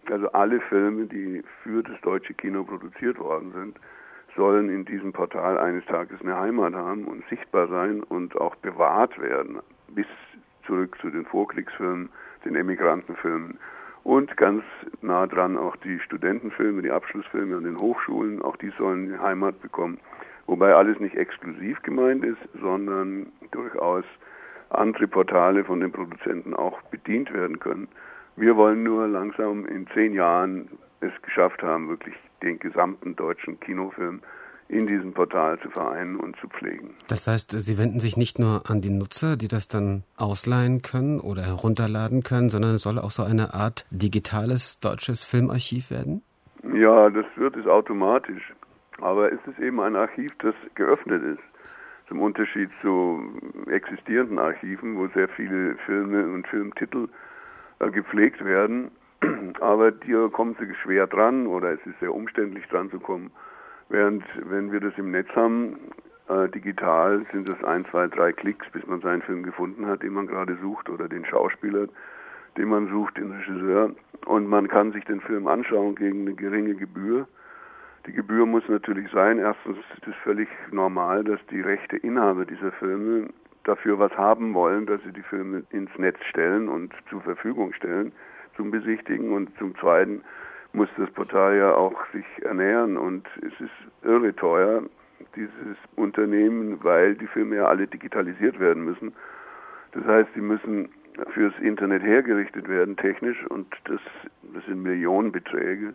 Also alle Filme, die für das deutsche Kino produziert worden sind, sollen in diesem Portal eines Tages eine Heimat haben und sichtbar sein und auch bewahrt werden, bis zurück zu den Vorkriegsfilmen, den Emigrantenfilmen und ganz nah dran auch die Studentenfilme, die Abschlussfilme an den Hochschulen, auch die sollen eine Heimat bekommen. Wobei alles nicht exklusiv gemeint ist, sondern durchaus andere Portale von den Produzenten auch bedient werden können. Wir wollen nur langsam in 10 Jahren es geschafft haben, wirklich den gesamten deutschen Kinofilm in diesem Portal zu vereinen und zu pflegen. Das heißt, Sie wenden sich nicht nur an die Nutzer, die das dann ausleihen können oder herunterladen können, sondern es soll auch so eine Art digitales deutsches Filmarchiv werden? Ja, das wird es automatisch. Aber es ist eben ein Archiv, das geöffnet ist. Zum Unterschied zu existierenden Archiven, wo sehr viele Filme und Filmtitel gepflegt werden. Aber hier kommen sie schwer dran oder es ist sehr umständlich dran zu kommen. Während, wenn wir das im Netz haben, digital sind es 1, 2, 3 Klicks, bis man seinen Film gefunden hat, den man gerade sucht, oder den Schauspieler, den man sucht, den Regisseur. Und man kann sich den Film anschauen gegen eine geringe Gebühr. Die Gebühr muss natürlich sein, erstens ist es völlig normal, dass die Rechteinhaber dieser Filme dafür was haben wollen, dass sie die Filme ins Netz stellen und zur Verfügung stellen zum Besichtigen. Und zum Zweiten muss das Portal ja auch sich ernähren und es ist irre teuer, dieses Unternehmen, weil die Filme ja alle digitalisiert werden müssen. Das heißt, sie müssen fürs Internet hergerichtet werden, technisch, und das sind Millionenbeträge,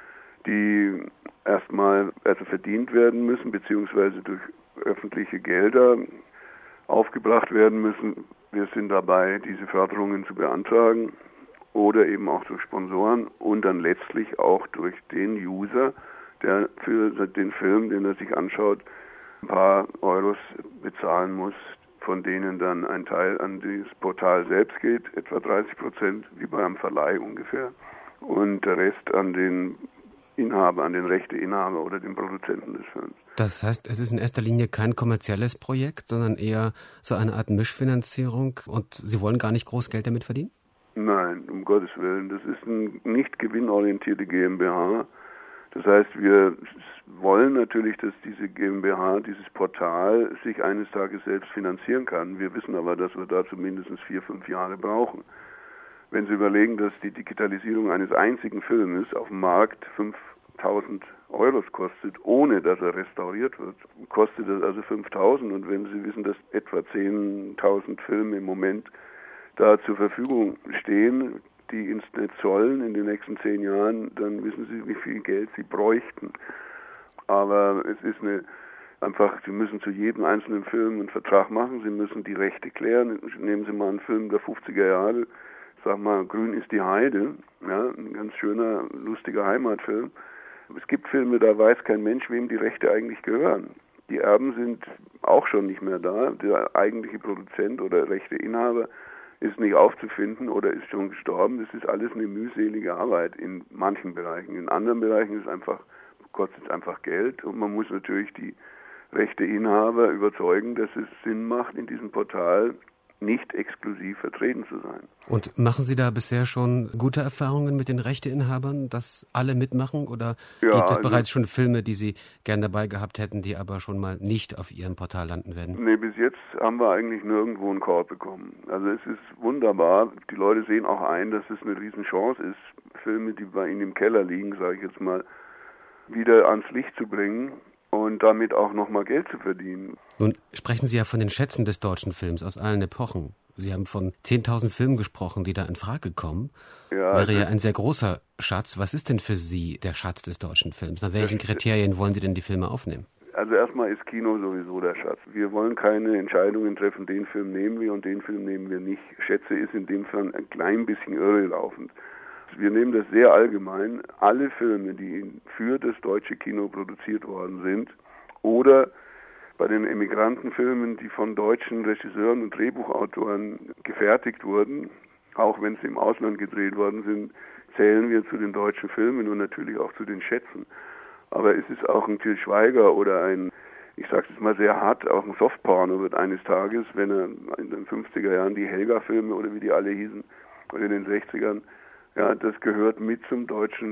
die erstmal verdient werden müssen, beziehungsweise durch öffentliche Gelder aufgebracht werden müssen. Wir sind dabei, diese Förderungen zu beantragen oder eben auch durch Sponsoren und dann letztlich auch durch den User, der für den Film, den er sich anschaut, ein paar Euros bezahlen muss, von denen dann ein Teil an das Portal selbst geht, etwa 30%, wie beim Verleih ungefähr, und der Rest an den Inhaber, an den Rechteinhaber oder den Produzenten des Films. Das heißt, es ist in erster Linie kein kommerzielles Projekt, sondern eher so eine Art Mischfinanzierung und Sie wollen gar nicht groß Geld damit verdienen? Nein, um Gottes Willen. Das ist eine nicht gewinnorientierte GmbH. Das heißt, wir wollen natürlich, dass diese GmbH, dieses Portal, sich eines Tages selbst finanzieren kann. Wir wissen aber, dass wir dazu mindestens 4, 5 Jahre brauchen. Wenn Sie überlegen, dass die Digitalisierung eines einzigen Filmes auf dem Markt 5.000 Euros kostet, ohne dass er restauriert wird, kostet das also 5.000. Und wenn Sie wissen, dass etwa 10.000 Filme im Moment da zur Verfügung stehen, die ins Netz sollen in den nächsten 10 Jahren, dann wissen Sie, wie viel Geld Sie bräuchten. Aber es ist Sie müssen zu jedem einzelnen Film einen Vertrag machen, Sie müssen die Rechte klären. Nehmen Sie mal einen Film der 50er Jahre, sag mal, Grün ist die Heide, ja, ein ganz schöner, lustiger Heimatfilm. Es gibt Filme, da weiß kein Mensch, wem die Rechte eigentlich gehören. Die Erben sind auch schon nicht mehr da. Der eigentliche Produzent oder Rechteinhaber ist nicht aufzufinden oder ist schon gestorben. Das ist alles eine mühselige Arbeit in manchen Bereichen. In anderen Bereichen kostet es einfach Geld und man muss natürlich die Rechteinhaber überzeugen, dass es Sinn macht, in diesem Portal nicht exklusiv vertreten zu sein. Und machen Sie da bisher schon gute Erfahrungen mit den Rechteinhabern, dass alle mitmachen? Oder gibt es bereits schon Filme, die Sie gern dabei gehabt hätten, die aber schon mal nicht auf Ihrem Portal landen werden? Nee, bis jetzt haben wir eigentlich nirgendwo einen Korb bekommen. Also es ist wunderbar. Die Leute sehen auch ein, dass es eine Riesenchance ist, Filme, die bei Ihnen im Keller liegen, sage ich jetzt mal, wieder ans Licht zu bringen und damit auch nochmal Geld zu verdienen. Nun sprechen Sie ja von den Schätzen des deutschen Films aus allen Epochen. Sie haben von 10.000 Filmen gesprochen, die da in Frage kommen. Ja, wäre ja ein sehr großer Schatz. Was ist denn für Sie der Schatz des deutschen Films? Nach welchen Kriterien wollen Sie denn die Filme aufnehmen? Also erstmal ist Kino sowieso der Schatz. Wir wollen keine Entscheidungen treffen, den Film nehmen wir und den Film nehmen wir nicht. Schätze ist in dem Fall ein klein bisschen irrelaufend. Wir nehmen das sehr allgemein. Alle Filme, die für das deutsche Kino produziert worden sind oder bei den Emigrantenfilmen, die von deutschen Regisseuren und Drehbuchautoren gefertigt wurden, auch wenn sie im Ausland gedreht worden sind, zählen wir zu den deutschen Filmen und natürlich auch zu den Schätzen. Aber es ist auch ein Til Schweiger oder ich sage es mal sehr hart, auch ein Softporno wird eines Tages, wenn er in den 50er Jahren die Helga-Filme oder wie die alle hießen, oder in den 60ern, Ja, das gehört mit zur deutschen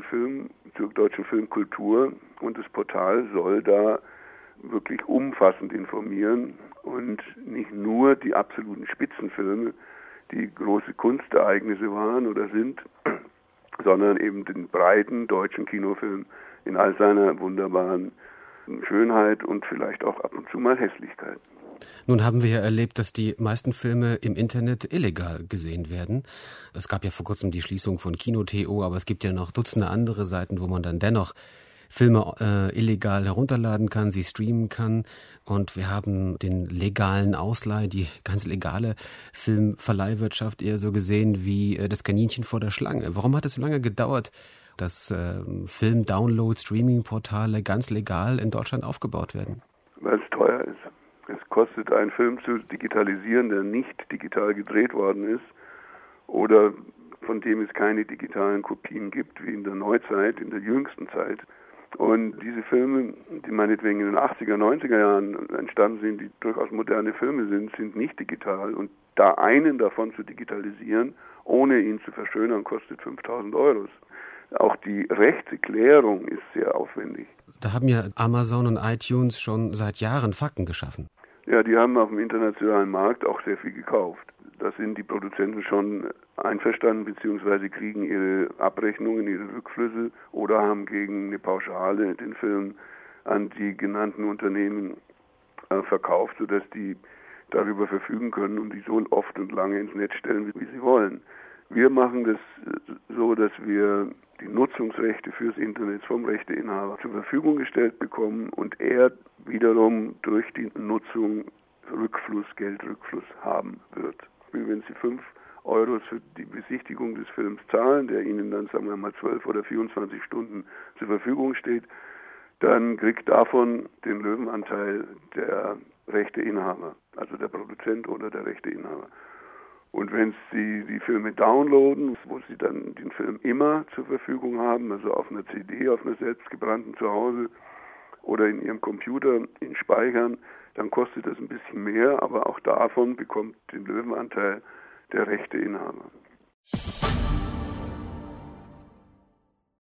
Filmkultur, und das Portal soll da wirklich umfassend informieren und nicht nur die absoluten Spitzenfilme, die große Kunstereignisse waren oder sind, sondern eben den breiten deutschen Kinofilm in all seiner wunderbaren Schönheit und vielleicht auch ab und zu mal Hässlichkeit. Nun haben wir ja erlebt, dass die meisten Filme im Internet illegal gesehen werden. Es gab ja vor kurzem die Schließung von Kino.to, aber es gibt ja noch Dutzende andere Seiten, wo man dann dennoch Filme illegal herunterladen kann, sie streamen kann. Und wir haben den legalen Ausleih, die ganz legale Filmverleihwirtschaft eher so gesehen wie das Kaninchen vor der Schlange. Warum hat es so lange gedauert, dass Film-Download, Streaming-Portale ganz legal in Deutschland aufgebaut werden? Weil es teuer ist. Es kostet, einen Film zu digitalisieren, der nicht digital gedreht worden ist oder von dem es keine digitalen Kopien gibt, wie in der Neuzeit, in der jüngsten Zeit. Und diese Filme, die meinetwegen in den 80er, 90er Jahren entstanden sind, die durchaus moderne Filme sind nicht digital. Und da einen davon zu digitalisieren, ohne ihn zu verschönern, kostet 5.000 €. Auch die Rechtsklärung ist sehr aufwendig. Da haben ja Amazon und iTunes schon seit Jahren Fakten geschaffen. Ja, die haben auf dem internationalen Markt auch sehr viel gekauft. Da sind die Produzenten schon einverstanden, beziehungsweise kriegen ihre Abrechnungen, ihre Rückflüsse oder haben gegen eine Pauschale den Film an die genannten Unternehmen verkauft, sodass die darüber verfügen können und die so oft und lange ins Netz stellen, wie sie wollen. Wir machen das so, dass wir die Nutzungsrechte fürs Internet vom Rechteinhaber zur Verfügung gestellt bekommen und er wiederum durch die Nutzung Geldrückfluss haben wird. Wenn Sie 5 € für die Besichtigung des Films zahlen, der Ihnen dann, sagen wir mal, 12 oder 24 Stunden zur Verfügung steht, dann kriegt davon den Löwenanteil der Rechteinhaber, also der Produzent oder der Rechteinhaber. Und wenn Sie die Filme downloaden, wo Sie dann den Film immer zur Verfügung haben, also auf einer CD, auf einer selbstgebrannten zu Hause oder in Ihrem Computer ihn speichern, dann kostet das ein bisschen mehr, aber auch davon bekommt den Löwenanteil der Rechteinhaber.